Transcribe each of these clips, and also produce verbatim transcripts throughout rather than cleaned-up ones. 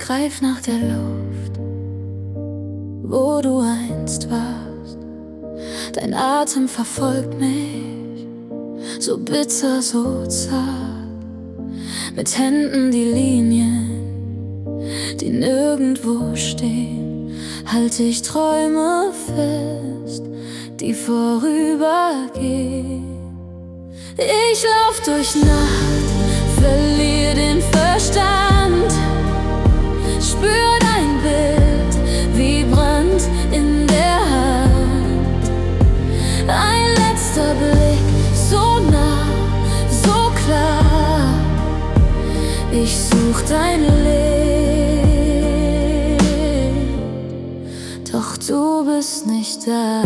greif nach der Luft, wo du einst warst. Dein Atem verfolgt mich, so bitter, so zart. Mit Händen die Linien, die nirgendwo stehen, halte ich Träume fest, die vorübergehen. Ich lauf durch Nacht, verlier den Verstand, spür dein Bild wie Brand in der Hand. Ein letzter Blick, so nah, so klar. Ich such dein Licht, doch du bist nicht da.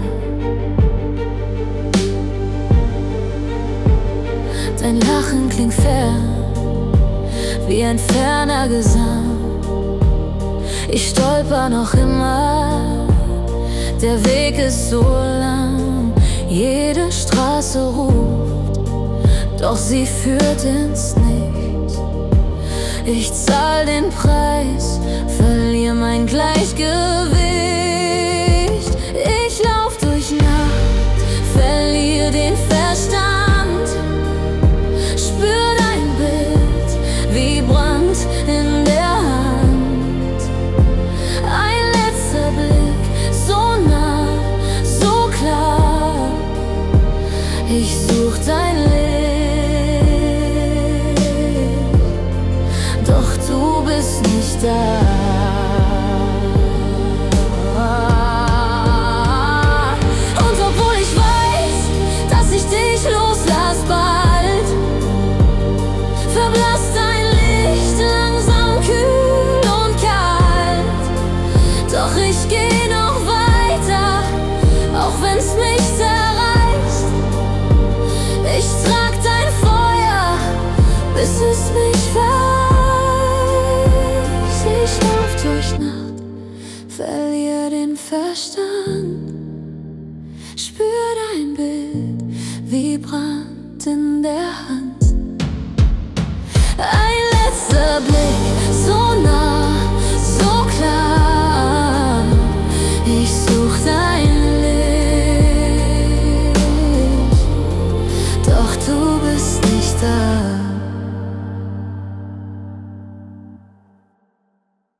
Dein Lachen klingt fern, wie ein ferner Gesang. Ich stolper noch immer, der Weg ist so lang. Jede Straße ruft, doch sie führt ins Nichts. Ich zahl den Preis, verlier mein Gleichgewicht. Ich lauf durch Nacht, verlier den Verstand, in der Hand. Ein letzter Blick, so nah, so klar. Ich such dein Licht, doch du bist nicht da. Und obwohl ich weiß, dass ich dich loslass bald, verblasst dein Licht langsam kühl und kalt. Doch ich geh noch weiter, auch wenn's mich zerreißt. Ich trag dein Feuer, bis es mich vereist. Ich lauf durch Nacht, verlier den Verstand, spür dein Bild wie Brand in der Hand.